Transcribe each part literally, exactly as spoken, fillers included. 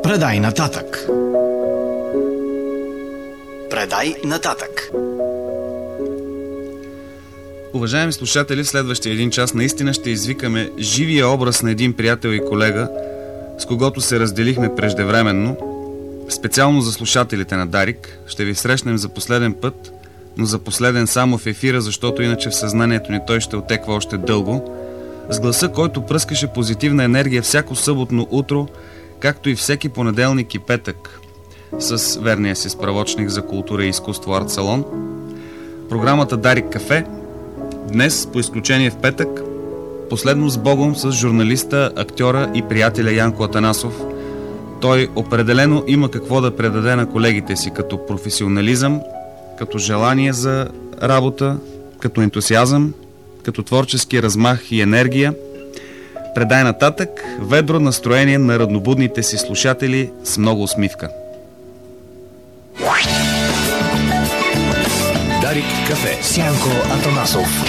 Предай нататък. Предай нататък. Уважаеми слушатели, следващия един час наистина ще извикаме живия образ на един приятел и колега, с когото се разделихме преждевременно. Специално за слушателите на Дарик ще ви срещнем за последен път, но за последен само в ефира, защото иначе в съзнанието ни той ще отеква още дълго, с гласа, който пръскаше позитивна енергия всяко съботно утро, както и всеки понеделник и петък, с верния си справочник за култура и изкуство Арт Салон. Програмата Дарик Кафе днес, по изключение в петък, последно с Богом с журналиста, актьора и приятеля Янко Атанасов. Той определено има какво да предаде на колегите си като професионализъм, като желание за работа, като ентусиазъм, като творчески размах и енергия. Предай нататък ведро настроение на раднобудните си слушатели с много усмивка. Дарик Кафе с Янко Атанасов.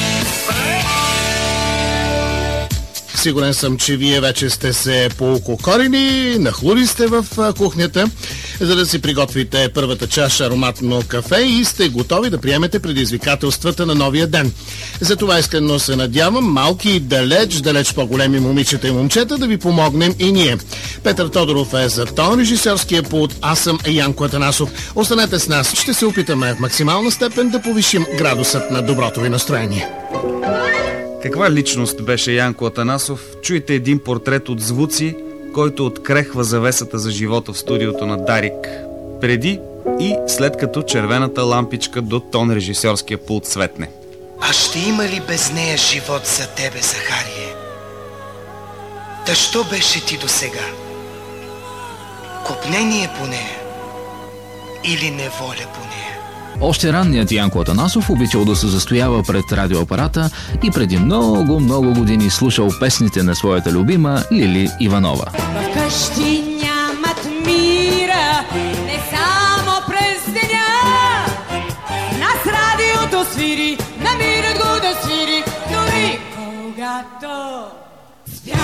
Сигурен съм, че вие вече сте се поукокорили, нахлури сте в кухнята, за да си приготвите първата чаша ароматно кафе и сте готови да приемете предизвикателствата на новия ден. Затова искрено се надявам малки и далеч, далеч по-големи момичета и момчета да ви помогнем и ние. Петър Тодоров е за тон режисьорския пулт, аз съм Янко Атанасов. Останете с нас, ще се опитаме в максимална степен да повишим градусът на доброто ви настроение. Каква личност беше Янко Атанасов? Чуйте един портрет от звуци, който открехва завесата за живота в студиото на Дарик, преди и след като червената лампичка до тон режисьорския пулт светне. А ще има ли без нея живот за тебе, Захарие? Та що беше ти досега? Копнение по нея или неволя по нея? Още ранният Янко Атанасов обичал да се застоява пред радиоапарата и преди много, много години слушал песните на своята любима Лили Иванова. Вкъщи нямат мира, не само през деня. Нас радиото свири, намират го да свири, дори когато спя.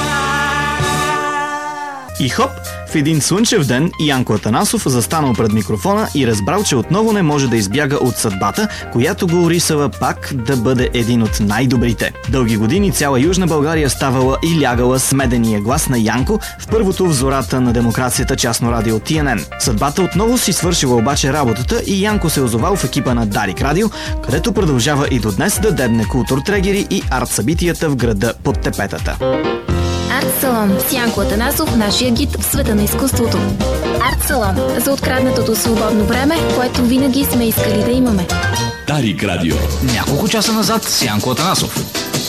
И хоп, в един слънчев ден Янко Атанасов застанал пред микрофона и разбрал, че отново не може да избяга от съдбата, която го орисала пак да бъде един от най-добрите. Дълги години цяла Южна България ставала и лягала с медения глас на Янко в първото в зората на демокрацията частно радио Ти Ен Ен. Съдбата отново си свършила обаче работата и Янко се озовал в екипа на Дарик Радио, където продължава и до днес да дебне културтрегери и арт-събитията в града под тепетата. Арт Салон с Янко Атанасов, нашия гид в света на изкуството. Арт Салон за откраднатото свободно време, което винаги сме искали да имаме. Дарик Радио. Няколко часа назад с Янко Атанасов.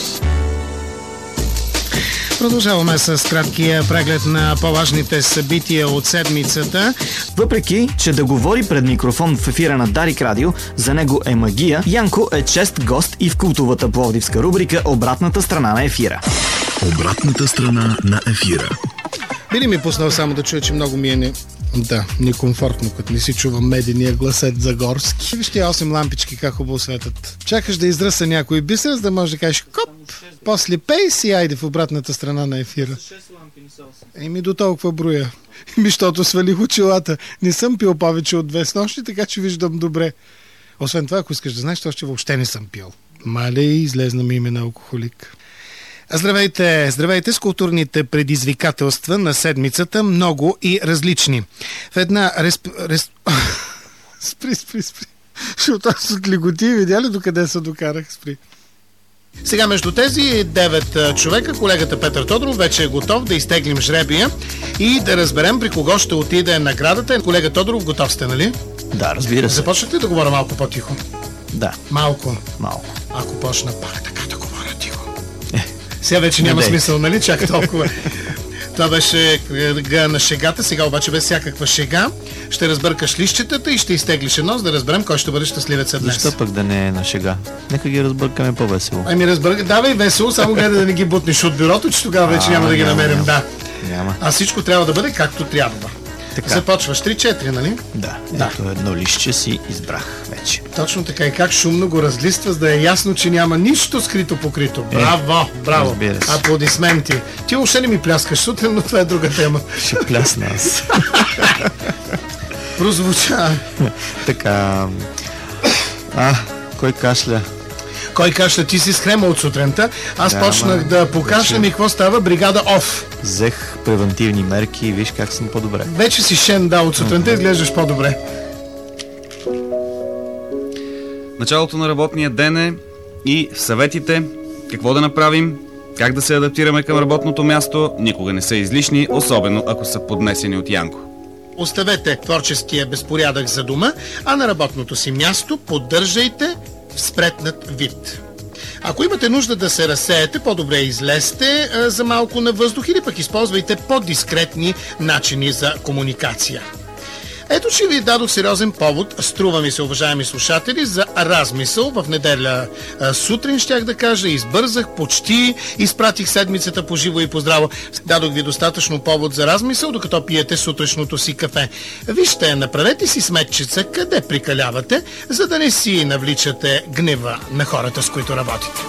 Продължаваме с краткия преглед на по-важните събития от седмицата. Въпреки, че да говори пред микрофон в ефира на Дарик Радио за него е магия, Янко е чест гост и в култовата пловдивска рубрика "Обратната страна на ефира". Обратната страна на ефира. Би ли ми пуснал само да чуя, че много ми е не... Да, некомфортно, като не си чувам медения гласет Загорски. Виж тия осем лампички как хубаво светят. Чакаш да изръса някой бисер, за да можеш да кажеш коп, после пей си, айде в обратната страна на ефира. Еми до толкова броя. Ми, щото свалих очилата. Не съм пил повече от две снощи, така че виждам добре. Освен това, ако искаш да знаеш, то още въобще не съм пил. Мале, излезна ми име на алкохолик. Здравейте, здравейте с културните предизвикателства на седмицата, много и различни. В една респ... респ... спри, спри, спри. Защото аз от лиготи, видя ли докъде се докарах? Спри. Сега между тези девет човека колегата Петър Тодоров вече е готов да изтеглим жребия и да разберем при кого ще отиде наградата. Колега Тодоров, готов сте, нали? Да, разбира се. Започнете да говоря малко по-тихо? Да. Малко? Малко. Ако почна пак така да говоря тихо. Сега вече няма смисъл, нали? Чак толкова. Това беше га на шегата, сега обаче без всякаква шега. Ще разбъркаш лищетата и ще изтеглиш едно, за да разберем кой ще бъде щастливеца днес. Защо пък да не е на шега? Нека ги разбъркаме по-весело. Ами разбърка, давай весело, само гледа да не ги бутнеш от бюрото, че тогава вече а, няма да ги няма, намерим. Няма. Да. Няма. А всичко трябва да бъде както трябва. Така. Започваш три-четири, нали? Да, Да. ето едно листче си избрах вече. Точно така. И как шумно го разлиства, за да е ясно, че няма нищо скрито покрито. Браво, браво. разбира се. Аплодисменти. Ти въобще не ми пляскаш сутрин, но това е друга тема. Ще плясна аз. Прозвуча. Така. А, кой кашля? Кой кашля? Ти си схрема от сутринта. Аз Да, почнах ма, да покашлям вече- и какво става? Бригада ОФ. Взех превентивни мерки и виж как съм по-добре. Вече си шен, да, от сутринта изглеждаш по-добре. Началото на работния ден е и съветите, какво да направим, как да се адаптираме към работното място, никога не са излишни, особено ако са поднесени от Янко. Оставете творческия безпорядък за дома, а на работното си място поддържайте в спретнат вид. Ако имате нужда да се разсеете, по-добре излезте а, за малко на въздух или пък използвайте по-дискретни начини за комуникация. Ето, че ви дадох сериозен повод, струва ми се, уважаеми слушатели, за размисъл. В неделя а, сутрин, щях да кажа, избързах, почти изпратих седмицата по живо и по здраво. Дадох ви достатъчно повод за размисъл, докато пиете сутрешното си кафе. Вижте, направете си сметчица къде прикалявате, за да не си навличате гнева на хората, с които работите.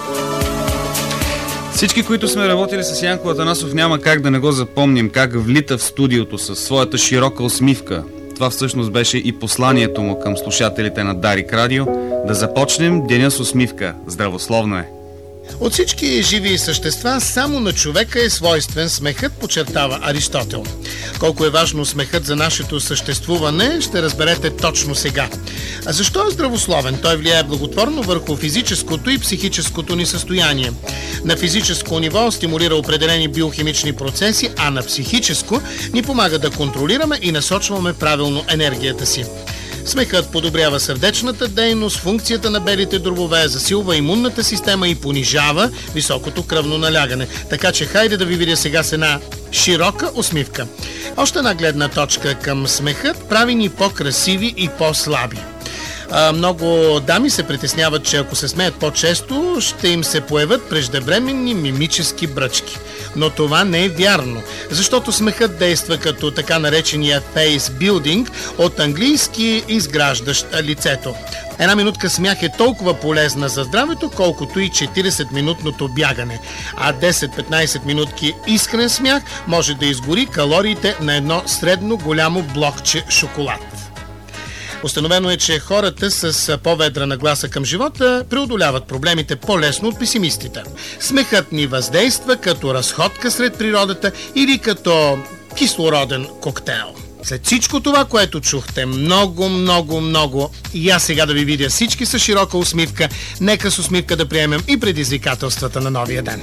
Всички, които сме работили с Янко Атанасов, няма как да не го запомним, как влита в студиото със своята широка усмивка. Това всъщност беше и посланието му към слушателите на Дарик Радио. Да започнем деня с усмивка. Здравословно е! От всички живи същества, само на човека е свойствен смехът, подчертава Аристотел. Колко е важно смехът за нашето съществуване, ще разберете точно сега. А защо е здравословен? Той влияе благотворно върху физическото и психическото ни състояние. На физическо ниво стимулира определени биохимични процеси, а на психическо ни помага да контролираме и насочваме правилно енергията си. Смехът подобрява сърдечната дейност, функцията на белите дробове, засилва имунната система и понижава високото кръвно налягане. Така че хайде да ви видя сега с една широка усмивка. Още една гледна точка към смехът прави ни по-красиви и по-слаби. А, много дами се притесняват, че ако се смеят по-често, ще им се появят преждевременни мимически бръчки. Но това не е вярно, защото смехът действа като така наречения face building, от английски изграждащ лицето. Една минутка смях е толкова полезна за здравето, колкото и четиридесетминутното бягане. А десет-петнайсет минутки искрен смях може да изгори калориите на едно средно голямо блокче шоколад. Установено е, че хората с по-ведра нагласа към живота преодоляват проблемите по-лесно от песимистите. Смехът ни въздейства като разходка сред природата или като кислороден коктейл. След всичко това, което чухте, много, много, много, и аз сега да ви видя всички с широка усмивка, нека с усмивка да приемем и предизвикателствата на новия ден.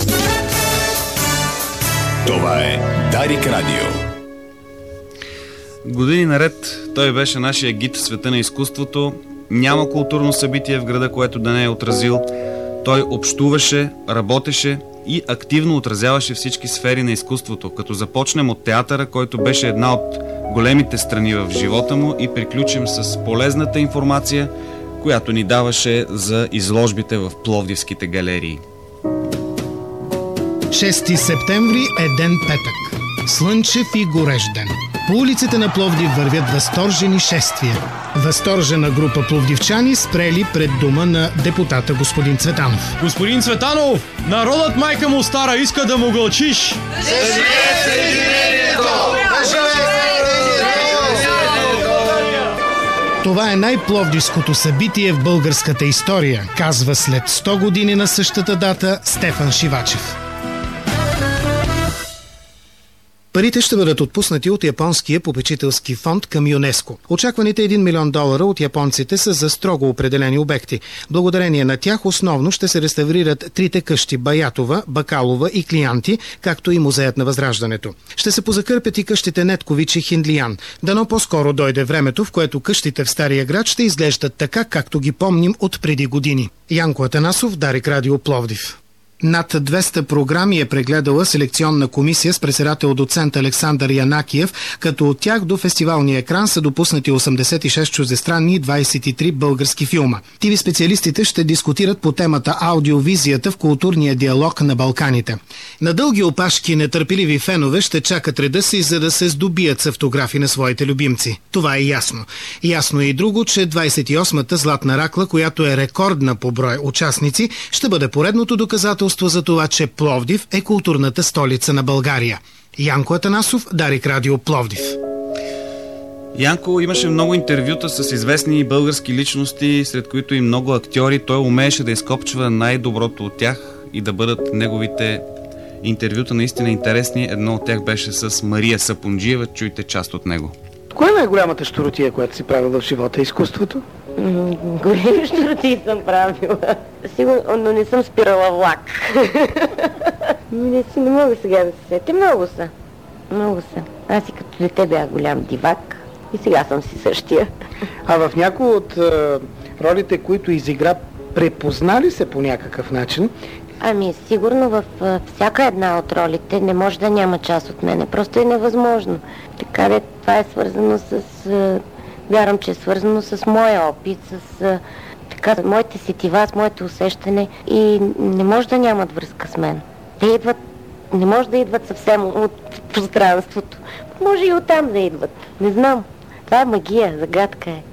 Това е Дарик Радио. Години наред той беше нашия гид в света на изкуството. Няма културно събитие в града, което да не е отразил. Той общуваше, работеше и активно отразяваше всички сфери на изкуството, като започнем от театъра, който беше една от големите страни в живота му, и приключим с полезната информация, която ни даваше за изложбите в пловдивските галерии. шести септември е ден петък. Слънчев и горещ ден. По улиците на Пловдив вървят възторжени шествия. Възторжена група пловдивчани спрели пред дома на депутата господин Цветанов. Господин Цветанов, народът майка му стара иска да му гълчиш. Това е най-пловдивското събитие в българската история, казва след сто години на същата дата Стефан Шивачев. Парите ще бъдат отпуснати от японския попечителски фонд към ЮНЕСКО. Очакваните един милион долара от японците са за строго определени обекти. Благодарение на тях основно ще се реставрират трите къщи Баятова, Бакалова и Клианти, както и музеят на Възраждането. Ще се позакърпят и къщите Неткович и Хиндлиян. Дано по-скоро дойде времето, в което къщите в Стария град ще изглеждат така, както ги помним от преди години. Янко Атанасов, Дарик Радио, Пловдив. Над двеста програми е прегледала селекционна комисия с председател доцент Александър Янакиев, като от тях до фестивалния екран са допуснати осемдесет и шест чуждестранни и двадесет и три български филма. Ти ви специалистите ще дискутират по темата аудиовизията в културния диалог на Балканите. На дълги опашки нетърпеливи фенове ще чакат реда си, за да се здобият с автографи на своите любимци. Това е ясно. Ясно е и друго, че двадесет и осмата Златна ракла, която е рекордна по брой участници, ще бъде поредното доказателство за това, че Пловдив е културната столица на България. Янко Атанасов, Дарик Радио, Пловдив. Янко имаше много интервюта с известни български личности, сред които и много актьори. Той умееше да изкопчва най-доброто от тях и да бъдат неговите интервюта наистина интересни. Едно от тях беше с Мария Сапунджиева. Чуйте част от него. Кое е най-голямата щуротия, която си правил в живота? Изкуството? Големи щуротии съм правила. Сигурно, но не съм спирала влак. Не си не мога сега да се сетя. Много са. Много са. Аз и като дете бях голям дивак. И сега съм си същия. А в някои от е, ролите, които изигра, препознали се по някакъв начин? Ами, сигурно в е, всяка една от ролите не може да няма част от мене. Просто е невъзможно. Така де това е свързано с... Е, вярвам, че е свързано с моя опит, с е, така, моите сетива, с моето усещане и не може да нямат връзка с мен. Те идват, не може да идват съвсем от пространството. Може и оттам да идват. Не знам. Това е магия, загадка е.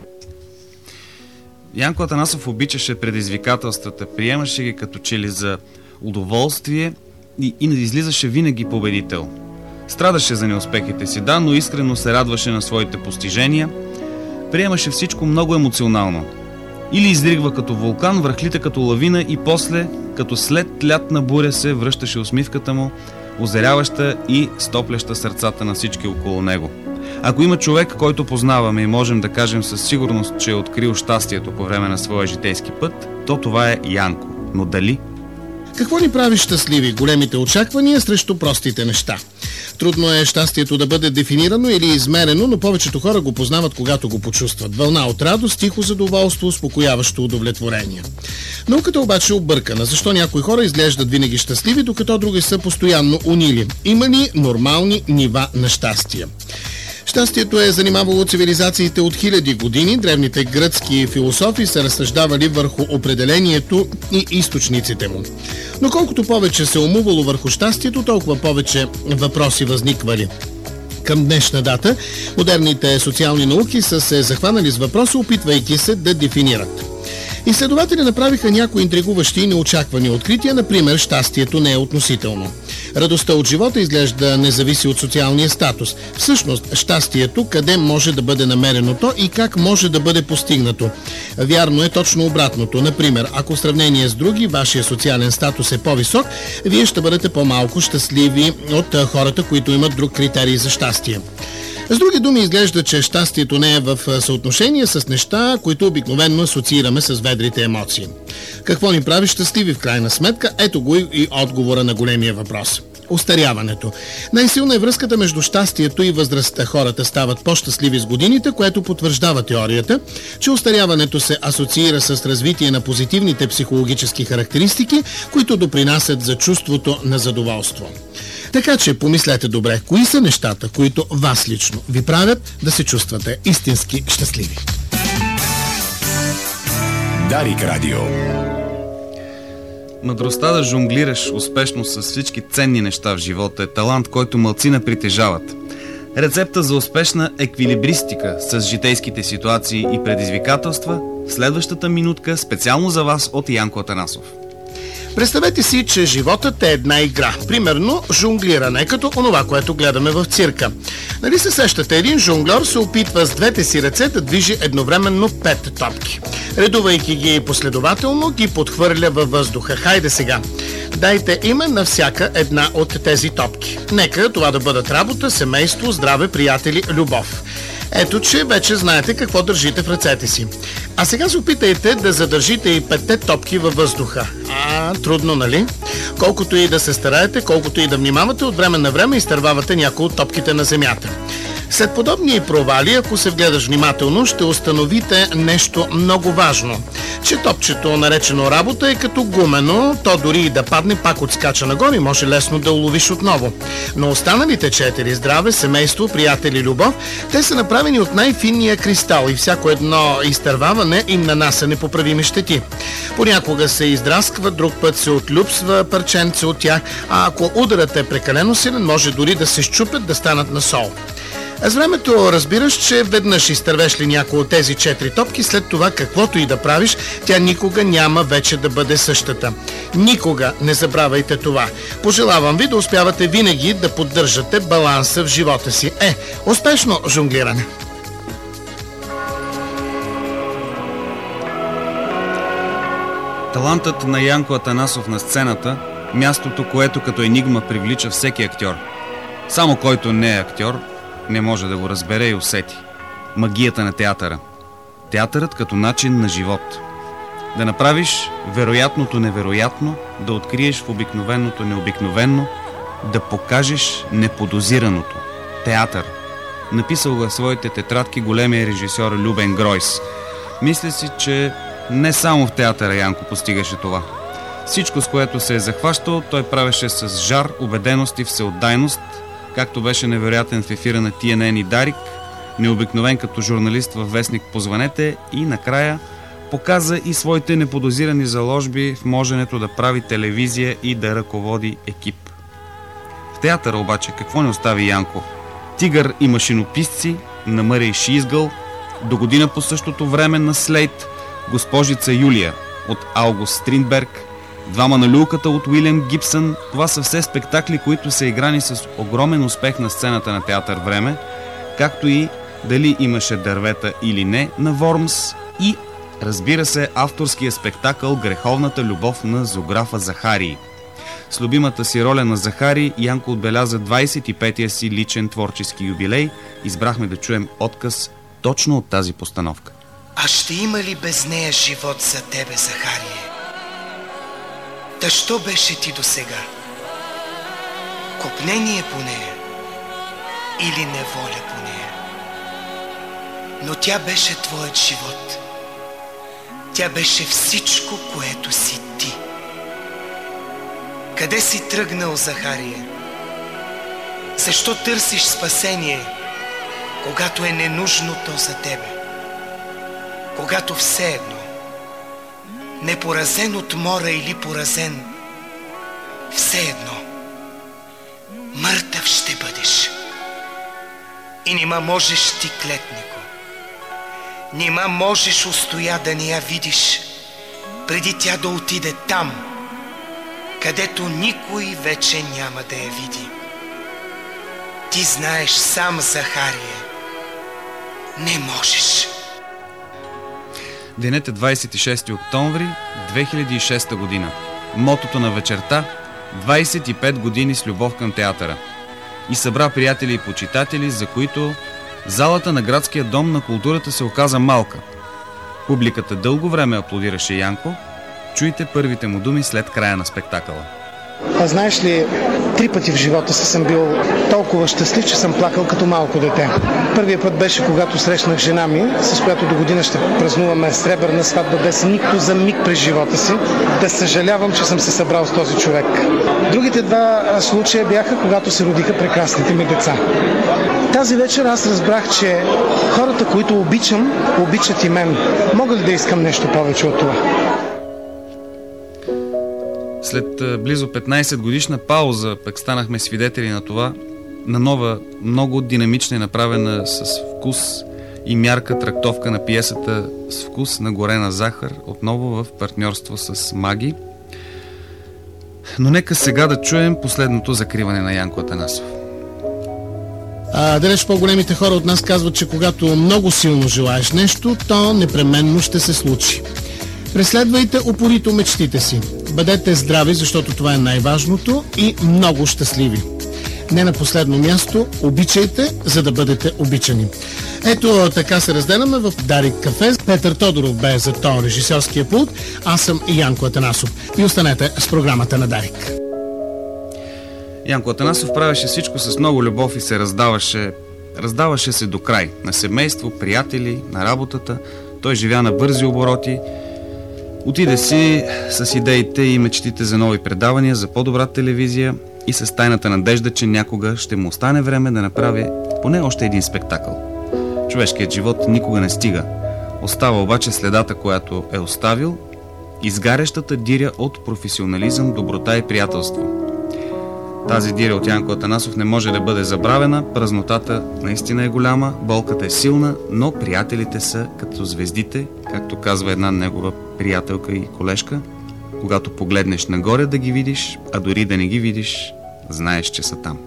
Янко Атанасов обичаше предизвикателствата, приемаше ги като че ли за удоволствие и, и излизаше винаги победител. Страдаше за неуспехите си, да, но искрено се радваше на своите постижения. Приемаше всичко много емоционално. Или изригва като вулкан, връхлита като лавина и после, като след лятна буря, се връщаше усмивката му, озаряваща и стопляща сърцата на всички около него. Ако има човек, който познаваме и можем да кажем със сигурност, че е открил щастието по време на своя житейски път, то това е Янко. Но дали? Какво ни прави щастливи? Големите очаквания срещу простите неща. Трудно е щастието да бъде дефинирано или измерено, но повечето хора го познават, когато го почувстват. Вълна от радост, тихо задоволство, успокояващо удовлетворение. Науката обаче е объркана. Защо някои хора изглеждат винаги щастливи, докато други са постоянно унили? Има ли нормални нива на щастие? Щастието е занимавало цивилизациите от хиляди години. Древните гръцки философи са разсъждавали върху определението и източниците му. Но колкото повече се умувало върху щастието, толкова повече въпроси възниквали. Към днешна дата модерните социални науки са се захванали с въпроса, опитвайки се да дефинират. Изследователи направиха някои интригуващи и неочаквани открития, например, щастието не е относително. Радостта от живота изглежда не зависи от социалния статус. Всъщност, щастието къде може да бъде намерено то и как може да бъде постигнато. Вярно е точно обратното. Например, ако в сравнение с други вашия социален статус е по-висок, вие ще бъдете по-малко щастливи от хората, които имат друг критерий за щастие. С други думи, изглежда, че щастието не е в съотношение с неща, които обикновено асоциираме с ведрите емоции. Какво ни прави щастливи в крайна сметка? Ето го и отговора на големия въпрос. Остаряването. Най-силна е връзката между щастието и възрастта. Хората стават по-щастливи с годините, което потвърждава теорията, че остаряването се асоциира с развитие на позитивните психологически характеристики, които допринасят за чувството на задоволство. Така че помислете добре, кои са нещата, които вас лично ви правят да се чувствате истински щастливи. Дарик Радио. Мъдростта да жонглираш успешно с всички ценни неща в живота е талант, който малцина притежават. Рецепта за успешна еквилибристика с житейските ситуации и предизвикателства в следващата минутка специално за вас от Янко Атанасов. Представете си, че животът е една игра. Примерно жонглиране, като онова, което гледаме в цирка. Нали се сещате, един жонглер се опитва с двете си ръце да движи едновременно пет топки. Редувайки ги последователно, ги подхвърля във въздуха. Хайде сега, дайте име на всяка една от тези топки. Нека това да бъдат работа, семейство, здраве, приятели, любов. Ето, че вече знаете какво държите в ръцете си. А сега се опитайте да задържите и петте топки във въздуха. А, трудно, нали? Колкото и да се стараете, колкото и да внимавате, от време на време изтървавате някои от топките на земята. След подобни провали, ако се вгледаш внимателно, ще установите нещо много важно. Че топчето, наречено работа, е като гумено, то дори и да падне, пак отскача нагоре и може лесно да уловиш отново. Но останалите четири – здраве, семейство, приятели, любов, те са направени от най-финния кристал и всяко едно изтърваване им нанася непоправими щети. Понякога се издрасква, друг път се отлюпсва парченце от тях, а ако ударът е прекалено силен, може дори да се счупят, да станат на сол. С времето разбираш, че веднъж изтървеш ли някой от тези четири топки, след това каквото и да правиш, тя никога няма вече да бъде същата. Никога не забравяйте това. Пожелавам ви да успявате винаги да поддържате баланса в живота си. Е, успешно жонглиране! Талантът на Янко Атанасов на сцената, мястото, което като енигма привлича всеки актьор. Само който не е актьор, не може да го разбере и усети. Магията на театъра. Театърът като начин на живот. Да направиш вероятното невероятно, да откриеш в обикновеното необикновено, да покажеш неподозираното. Театър. Написал го в своите тетрадки големия режисьор Любен Гройс. Мисля си, че не само в театъра Янко постигаше това. Всичко, с което се е захващал, той правеше с жар, убеденост и всеотдайност, както беше невероятен в ефира на Ти Ен Ен и Дарик, необикновен като журналист във вестник Позвънете и накрая показа и своите неподозирани заложби в моженето да прави телевизия и да ръководи екип. В театъра обаче какво не остави Янко? Тигър и машинописци, на Мъре и Шизгъл, до година по същото време на Слейт, Госпожица Юлия от Аугуст Стринберг, Двама на люлката от Уилям Гибсън. Това са все спектакли, които са играни с огромен успех на сцената на театър Време, както и Дали имаше дървета или не на Вормс и, разбира се, авторския спектакъл Греховната любов на зоографа Захарий. С любимата си роля на Захарий Янко отбеляза двайсет и петия си личен творчески юбилей. Избрахме да чуем отказ точно от тази постановка. А ще има ли без нея живот за тебе, Захарие? Та що беше ти досега? Копнение по нея или неволя по нея? Но тя беше твоят живот. Тя беше всичко, което си ти. Къде си тръгнал, Захарие? Защо търсиш спасение, когато е ненужно то за тебе? Когато все едно, непоразен от мора или поразен, все едно, мъртъв ще бъдеш. И нима можеш ти, клетнико, нима можеш устоя да не я видиш, преди тя да отиде там, където никой вече няма да я види. Ти знаеш сам, Захарие, не можеш. Денят е двайсет и шести октомври две хиляди и шеста година. Мотото на вечерта – двайсет и пет години с любов към театъра. И събра приятели и почитатели, за които залата на Градския дом на културата се оказа малка. Публиката дълго време аплодираше Янко. Чуйте първите му думи след края на спектакъла. А знаеш ли, три пъти в живота си съм бил толкова щастлив, че съм плакал като малко дете. Първият път беше, когато срещнах жена ми, с която до година ще празнуваме сребърна сватба, без никто за миг през живота си да съжалявам, че съм се събрал с този човек. Другите два случая бяха, когато се родиха прекрасните ми деца. Тази вечер аз разбрах, че хората, които обичам, обичат и мен. Мога ли да искам нещо повече от това? След близо петнайсет годишна пауза пък станахме свидетели на това, на нова, много динамична и направена с вкус и мярка трактовка на пиесата "С вкус на горена захар", отново в партньорство с Маги. Но нека сега да чуем последното закриване на Янко Атанасов. А, далеч по-големите хора от нас казват, че когато много силно желаеш нещо, то непременно ще се случи. Преследвайте упорито мечтите си. Бъдете здрави, защото това е най-важното, и много щастливи. Не на последно място, обичайте, за да бъдете обичани. Ето така се разделяме в Дарик кафе. Петър Тодоров бе за тон режисьорския пулт. Аз съм Янко Атанасов. И останете с програмата на Дарик. Янко Атанасов правеше всичко с много любов и се раздаваше Раздаваше се до край. На семейство, приятели, на работата. Той живя на бързи обороти. Отиде си с идеите и мечтите за нови предавания, за по-добра телевизия и с тайната надежда, че някога ще му остане време да направи поне още един спектакъл. Човешкият живот никога не стига. Остава обаче следата, която е оставил, изгарящата диря от професионализъм, доброта и приятелство. Тази диря от Янко Атанасов не може да бъде забравена, празнотата наистина е голяма, болката е силна, но приятелите са като звездите, както казва една негова приятелка и колежка. Когато погледнеш нагоре да ги видиш, а дори да не ги видиш, знаеш, че са там.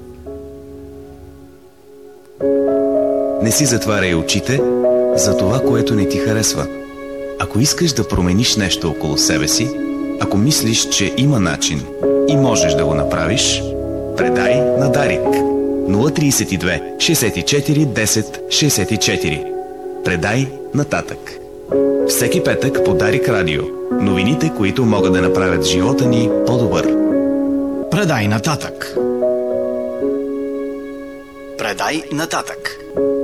Не си затваряй очите за това, което не ти харесва. Ако искаш да промениш нещо около себе си, ако мислиш, че има начин и можеш да го направиш, предай на Дарик. нула три две шестдесет и четири десет шестдесет и четири. Предай нататък. Всеки петък по Дарик Радио. Новините, които могат да направят живота ни по-добър. Предай нататък. Предай нататък.